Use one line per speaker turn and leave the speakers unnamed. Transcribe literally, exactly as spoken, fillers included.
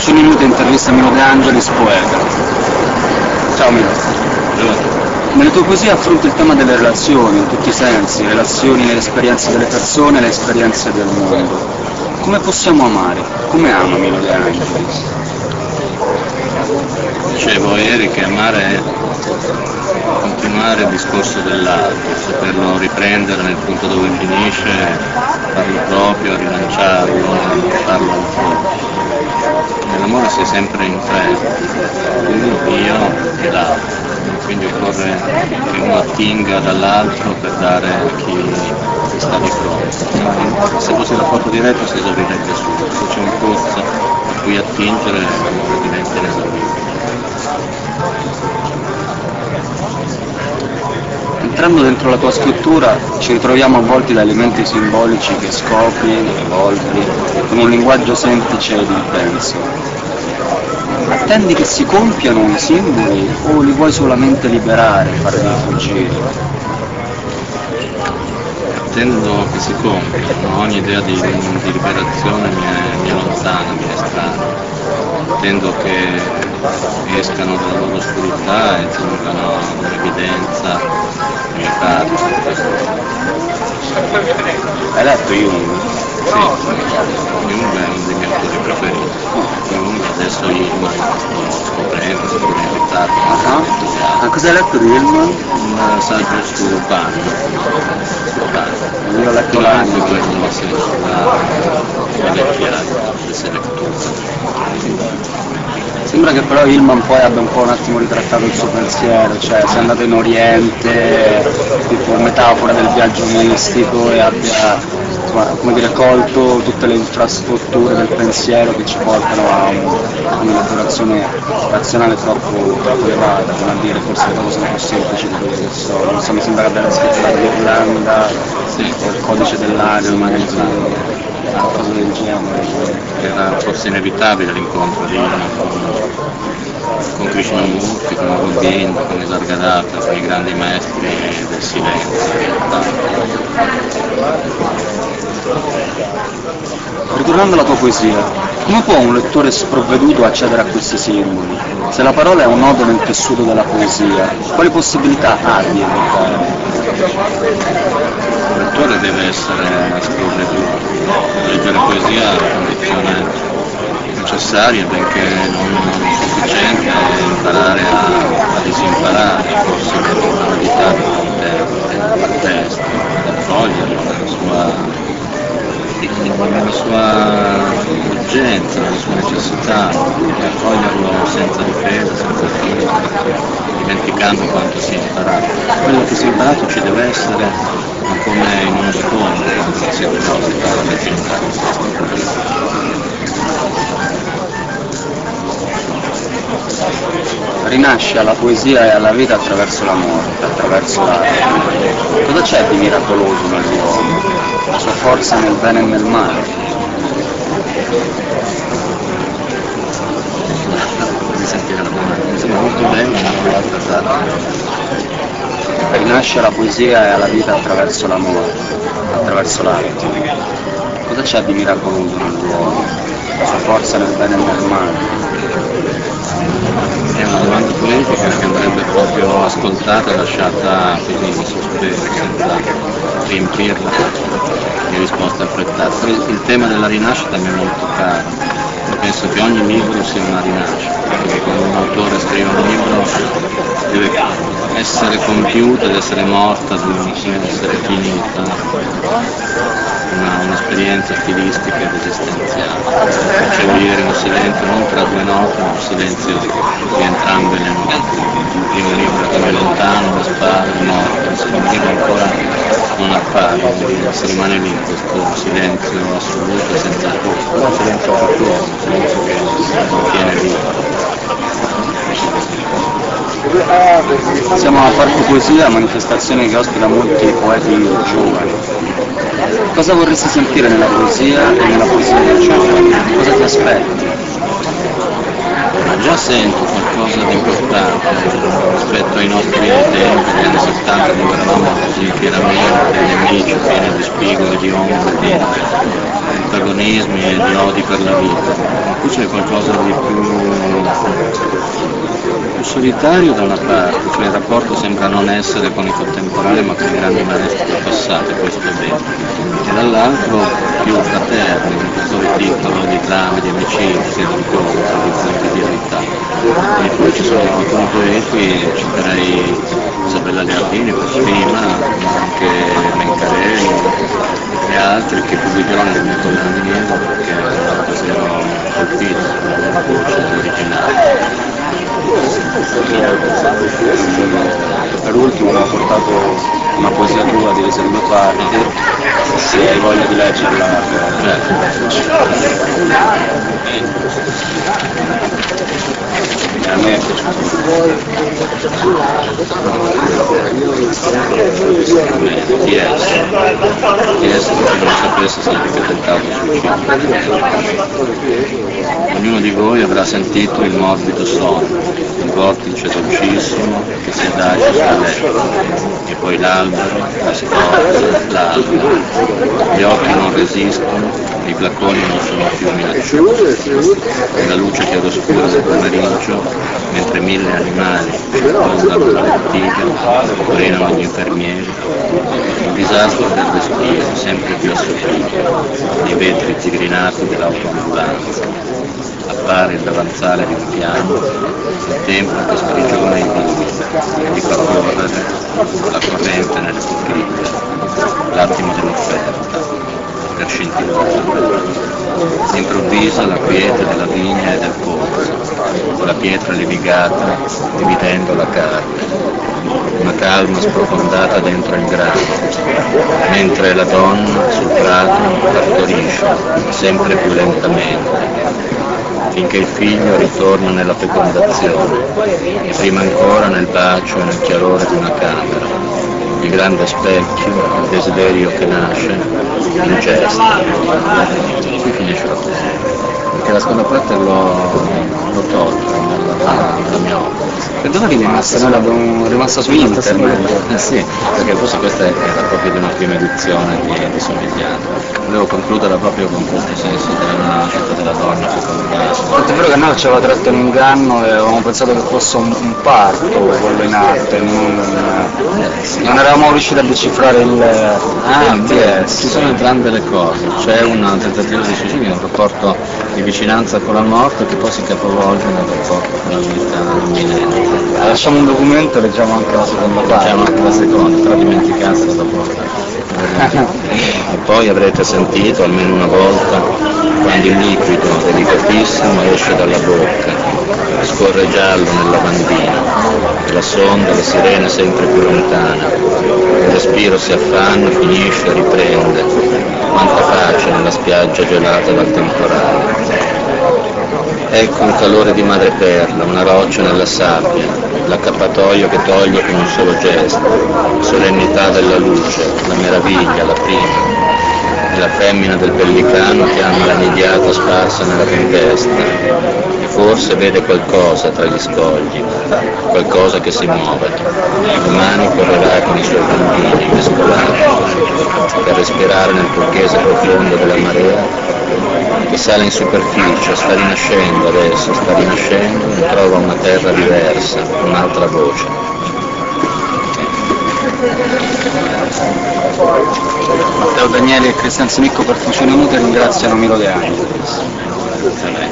dieci minuti intervista a Milo De Angelis, poeta. Ciao Milo. Nelle tue poesie affronti il tema delle relazioni, in tutti i sensi, relazioni nelle esperienze delle persone e le esperienze del mondo. Come possiamo amare? Come ama Milo De Angelis?
Dicevo ieri che amare è continuare il discorso dell'altro, saperlo riprendere nel punto dove finisce, farlo proprio, rilanciarlo, farlo ancora. Nell'amore si è sempre in tre, tu, io e l'altro, quindi occorre che uno attinga dall'altro per dare a chi sta di fronte. Se fosse la foto diretto si esaurirebbe subito, se c'è un pozzo a cui attingere l'amore diventa inesauribile.
Entrando dentro la tua scrittura ci ritroviamo avvolti da elementi simbolici che scopri, evolvi, con un linguaggio semplice ed intenso. Attendi che si compiano i simboli o li vuoi solamente liberare, farli fuggire?
Attendo che si compiano, ogni idea di, di liberazione mi è, mi è lontana, mi è strana. Attendo che escano dalla loro oscurità e giungano all'evidenza che mi parla.
Hai letto Jung?
Sì, Jung è uno dei miei autori preferiti. Jung adesso Hillman sto scoprendo, sto diventando
uh-huh. Cosa hai letto di Hillman?
Un saggio su Pan.
Io ho letto l'anno.
Quello sulla vecchiaia, le letture.
Sembra che però Hillman poi abbia un po' un attimo ritrattato il suo pensiero, cioè sia andato in Oriente, tipo metafora del viaggio mistico e abbia, insomma, come dire, colto tutte le infrastrutture del pensiero che ci portano a un'elaborazione razionale troppo, troppo elevata, come a dire forse le cose sono più semplici di quello che sono. Non so, mi sembra che abbia scritto l'Irlanda, sì, il codice dell'aria, magari qualcosa del genere.
Era forse inevitabile l'incontro di con Krishnamurti, con Aurobindo, con Nisargadatta, con i grandi maestri del silenzio.
Ritornando alla tua poesia, come può un lettore sprovveduto accedere a questi simboli? Se la parola è un nodo nel tessuto della poesia, quali possibilità ha di evocare?
Il lettore deve essere sprovveduto. Leggere poesia è una condizione necessaria, benché non sufficiente, è imparare a, a disimparare forse le tonalità del testo, ad accoglierlo nella sua, nella sua urgenza, nella sua necessità, e accoglierlo senza difesa, senza filtro, dimenticando quanto si è imparato. Quello che si è imparato ci deve essere, ma come in uno scontro, quando si deposita la legge.
Rinasce alla poesia e alla vita attraverso la morte, attraverso l'arte. Cosa c'è di miracoloso nell'uomo? La sua forza nel bene e nel male?
Di sentire la domanda, mi sembra molto bella, ma non l'ho trattata.
Rinasce alla poesia e alla vita attraverso la morte, attraverso l'arte. Cosa c'è di miracoloso nell'uomo? La sua forza nel bene e nel male?
È una domanda politica che andrebbe proprio ascoltata e lasciata così in sospeso, senza riempirla di risposte affrettate. Il tema della rinascita mi è molto caro. Io penso che ogni libro sia una rinascita, perché quando un autore scrive un libro deve essere compiuta, deve essere morta, deve essere finita, una, un'esperienza stilistica ed esistenziale. Percepire un silenzio non tra due note, ma un silenzio di entrambe le note. Il primo libro che è lontano, le spalle, morte, il secondo libro ancora non appare, si rimane lì in questo silenzio assoluto senza posto, però un silenzio virtuoso, un silenzio che mantiene vivo.
Siamo a Parco Poesia, manifestazione che ospita molti poeti giovani. Cosa vorresti sentire nella poesia e nella poesia dei giovani? Cosa ti aspetti?
Ma già sento qualcosa di importante rispetto ai nostri tempi, degli anni settanta, dove eravamo così fieramente nemici, pieni di spigoli, di ombre, di antagonismi e di odi per la vita, ma qui c'è qualcosa di più, più solitario da una parte, cioè il rapporto sembra non essere con i contemporanei ma con i grandi maestri del passato, e questo è bene, e dall'altro più fraterno, un tesoro piccolo di drammi, di amicizie, di incontri, di convivialità. E poi ci sono alcuni poeti, citerei Isabella Leardini per prima, ma anche Mencarelli e altri che pubblicherò nel mio collana di Nieva perché ero davvero colpito dalla voce originale.
Per ultimo ho portato una poesia tua divisa in due parti, se hai voglia di leggerla. A me è
Chi è? Chi è se non sapesse significa tentato suicidio. Ognuno di voi avrà sentito il morbido sonno, il vortice dolcissimo che si adagia sul letto, e poi l'albero, la scorza, l'albero. Gli occhi non resistono, i flaconi non sono più minacciosi, e la luce chiaroscura del pomeriggio, mentre mille animali circondano la bottiglia, frenano gli infermieri, il disastro del respiro sempre più assopito, i vetri tigrinati dell'autoambulanza. Appare il davanzale di un piano, il tempo che sprigiona i vivi e li fa correre la corrente nelle bottiglie, l'attimo dell'offerta, per scintillare. Improvvisa la quiete della vigna e del pozzo, la pietra levigata dividendo la carne, una calma sprofondata dentro il grano, mentre la donna sul prato partorisce sempre più lentamente, finché il figlio ritorna nella fecondazione, e prima ancora nel bacio e nel chiarore di una camera, il grande specchio, il desiderio che nasce, in gesto. Qui finisce la poesia, perché la seconda parte l'ho, l'ho tolta nella, nella mia opera.
E dove è rimasta? Noi l'abbiamo rimasta su internet.
Eh sì, perché forse questa era proprio di una prima edizione di, di Somigliano. Volevo concludere proprio con questo senso della nascita della donna fecondata.
Tanto è vero che a noi ci aveva tratto in inganno e avevamo pensato che fosse un, un parto quello in arte, non,
Eh, sì.
non eravamo riusciti a decifrare il
Ah,
il
beh,
T S.
ci sono entrambe le cose, c'è un tentativo di suicidio, un rapporto di vicinanza con la morte che poi si capovolge nel rapporto con la vita imminente.
Lasciamo un documento e leggiamo anche la seconda parte.
Facciamo anche la seconda, però dimenticassela dopo. E poi avrete sentito almeno una volta quando il liquido delicatissimo esce dalla bocca, scorre giallo nel lavandino, e la sonda, le sirene sempre più lontane, il respiro si affanna, finisce, riprende, quanta pace nella spiaggia gelata dal temporale. Ecco un calore di madreperla, una roccia nella sabbia, l'accappatoio che toglie con un solo gesto, la solennità della luce, la meraviglia, la prima, e la femmina del pellicano che ama la nidiata sparsa nella tempesta, e forse vede qualcosa tra gli scogli, qualcosa che si muove. Domani correrà con i suoi bambini mescolati, per respirare nel turchese profondo della marea, che sale in superficie, sta rinascendo adesso, sta rinascendo e trova una terra diversa, un'altra voce.
Matteo Danieli e Cristian Simicco per Fusione Unite ringraziano Milo De Angelis.